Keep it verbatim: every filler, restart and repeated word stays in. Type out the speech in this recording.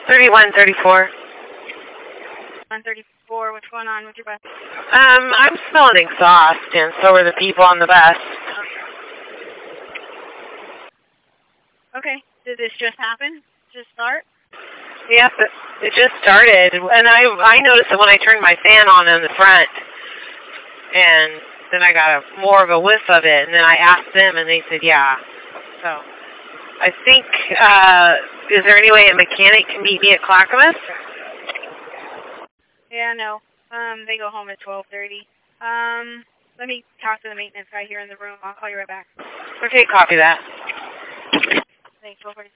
thirty-one thirty-four. one thirty-four, what's going on with your bus? Um, I'm smelling exhaust, and so are the people on the bus. Okay. Did this just happen? Just start? Yes, it, it just started, and I I noticed it when I turned my fan on in the front, and then I got a, more of a whiff of it, and then I asked them, and they said, yeah. So I think, uh, is there any way a mechanic can meet me at Clackamas? Yeah, no. Um, they go home at twelve thirty. Um, let me talk to the maintenance guy here in the room. I'll call you right back. Okay, copy that. Thanks, twelve thirty.